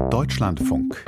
Deutschlandfunk.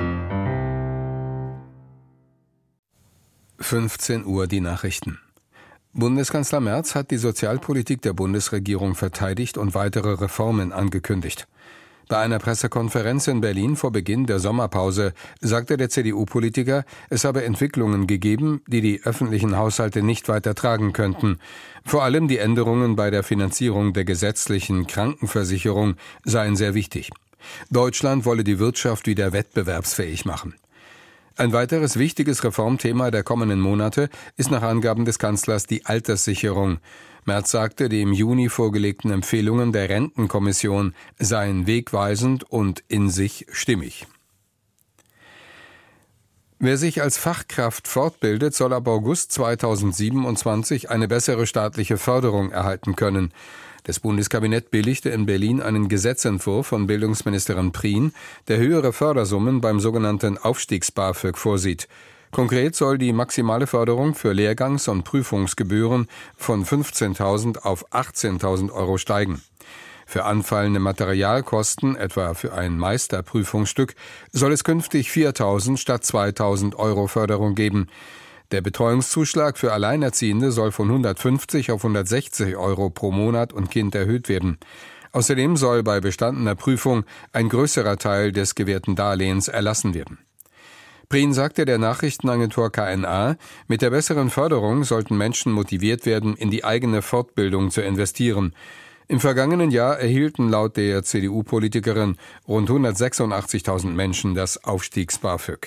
15 Uhr die Nachrichten. Bundeskanzler Merz hat die Sozialpolitik der Bundesregierung verteidigt und weitere Reformen angekündigt. Bei einer Pressekonferenz in Berlin vor Beginn der Sommerpause sagte der CDU-Politiker, es habe Entwicklungen gegeben, die die öffentlichen Haushalte nicht weiter tragen könnten. Vor allem die Änderungen bei der Finanzierung der gesetzlichen Krankenversicherung seien sehr wichtig. Deutschland wolle die Wirtschaft wieder wettbewerbsfähig machen. Ein weiteres wichtiges Reformthema der kommenden Monate ist nach Angaben des Kanzlers die Alterssicherung. Merz sagte, die im Juni vorgelegten Empfehlungen der Rentenkommission seien wegweisend und in sich stimmig. Wer sich als Fachkraft fortbildet, soll ab August 2027 eine bessere staatliche Förderung erhalten können. Das Bundeskabinett billigte in Berlin einen Gesetzentwurf von Bildungsministerin Prien, der höhere Fördersummen beim sogenannten Aufstiegs-BAföG vorsieht. Konkret soll die maximale Förderung für Lehrgangs- und Prüfungsgebühren von 15.000 auf 18.000 Euro steigen. Für anfallende Materialkosten, etwa für ein Meisterprüfungsstück, soll es künftig 4.000 statt 2.000 Euro Förderung geben. Der Betreuungszuschlag für Alleinerziehende soll von 150 auf 160 Euro pro Monat und Kind erhöht werden. Außerdem soll bei bestandener Prüfung ein größerer Teil des gewährten Darlehens erlassen werden. Prien sagte der Nachrichtenagentur KNA, mit der besseren Förderung sollten Menschen motiviert werden, in die eigene Fortbildung zu investieren. Im vergangenen Jahr erhielten laut der CDU-Politikerin rund 186.000 Menschen das Aufstiegs-BAföG.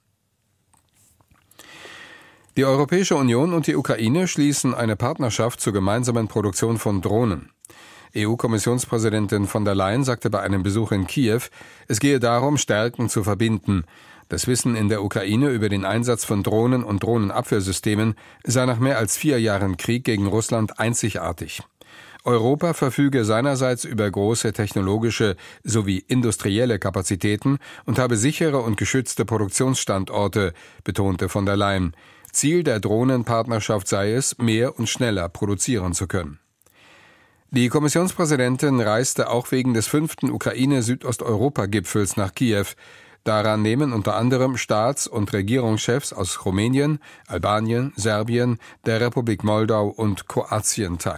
Die Europäische Union und die Ukraine schließen eine Partnerschaft zur gemeinsamen Produktion von Drohnen. EU-Kommissionspräsidentin von der Leyen sagte bei einem Besuch in Kiew, es gehe darum, Stärken zu verbinden. Das Wissen in der Ukraine über den Einsatz von Drohnen und Drohnenabwehrsystemen sei nach mehr als 4 Jahren Krieg gegen Russland einzigartig. Europa verfüge seinerseits über große technologische sowie industrielle Kapazitäten und habe sichere und geschützte Produktionsstandorte, betonte von der Leyen. Ziel der Drohnenpartnerschaft sei es, mehr und schneller produzieren zu können. Die Kommissionspräsidentin reiste auch wegen des 5. Ukraine-Südosteuropa-Gipfels nach Kiew. Daran nehmen unter anderem Staats- und Regierungschefs aus Rumänien, Albanien, Serbien, der Republik Moldau und Kroatien teil.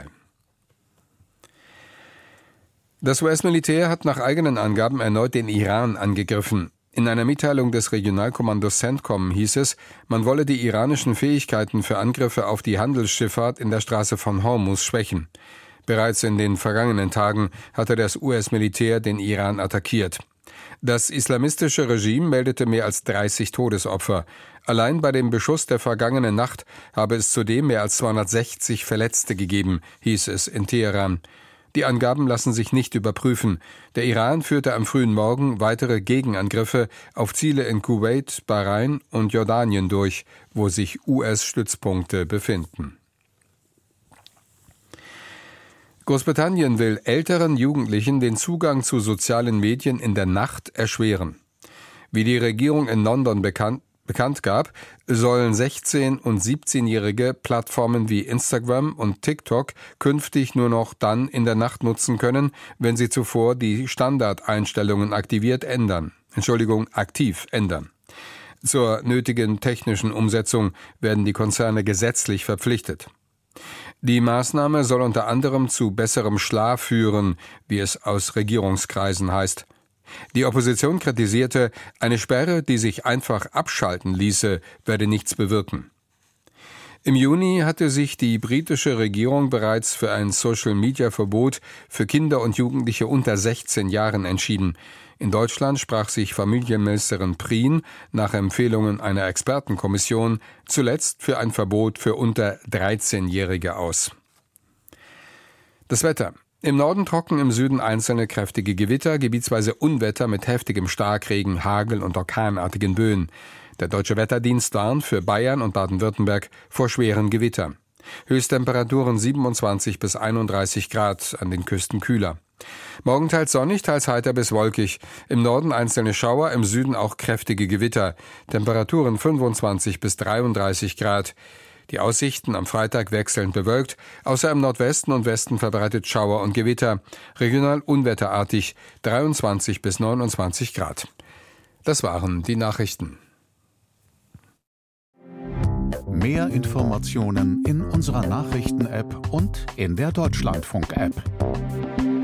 Das US-Militär hat nach eigenen Angaben erneut den Iran angegriffen. In einer Mitteilung des Regionalkommandos CENTCOM hieß es, man wolle die iranischen Fähigkeiten für Angriffe auf die Handelsschifffahrt in der Straße von Hormuz schwächen. Bereits in den vergangenen Tagen hatte das US-Militär den Iran attackiert. Das islamistische Regime meldete mehr als 30 Todesopfer. Allein bei dem Beschuss der vergangenen Nacht habe es zudem mehr als 260 Verletzte gegeben, hieß es in Teheran. Die Angaben lassen sich nicht überprüfen. Der Iran führte am frühen Morgen weitere Gegenangriffe auf Ziele in Kuwait, Bahrain und Jordanien durch, wo sich US-Stützpunkte befinden. Großbritannien will älteren Jugendlichen den Zugang zu sozialen Medien in der Nacht erschweren. Wie die Regierung in London bekannt gab, sollen 16- und 17-Jährige Plattformen wie Instagram und TikTok künftig nur noch dann in der Nacht nutzen können, wenn sie zuvor die Standardeinstellungen aktiv ändern. Zur nötigen technischen Umsetzung werden die Konzerne gesetzlich verpflichtet. Die Maßnahme soll unter anderem zu besserem Schlaf führen, wie es aus Regierungskreisen heißt. Die Opposition kritisierte, eine Sperre, die sich einfach abschalten ließe, werde nichts bewirken. Im Juni hatte sich die britische Regierung bereits für ein Social-Media-Verbot für Kinder und Jugendliche unter 16 Jahren entschieden. In Deutschland sprach sich Familienministerin Prien nach Empfehlungen einer Expertenkommission zuletzt für ein Verbot für unter 13-Jährige aus. Das Wetter. Im Norden trocken, im Süden einzelne kräftige Gewitter, gebietsweise Unwetter mit heftigem Starkregen, Hagel und orkanartigen Böen. Der Deutsche Wetterdienst warnt für Bayern und Baden-Württemberg vor schweren Gewittern. Höchsttemperaturen 27 bis 31 Grad, an den Küsten kühler. Morgen teils sonnig, teils heiter bis wolkig. Im Norden einzelne Schauer, im Süden auch kräftige Gewitter. Temperaturen 25 bis 33 Grad. Die Aussichten am Freitag wechselnd bewölkt, außer im Nordwesten und Westen verbreitet Schauer und Gewitter. Regional unwetterartig, 23 bis 29 Grad. Das waren die Nachrichten. Mehr Informationen in unserer Nachrichten-App und in der Deutschlandfunk-App.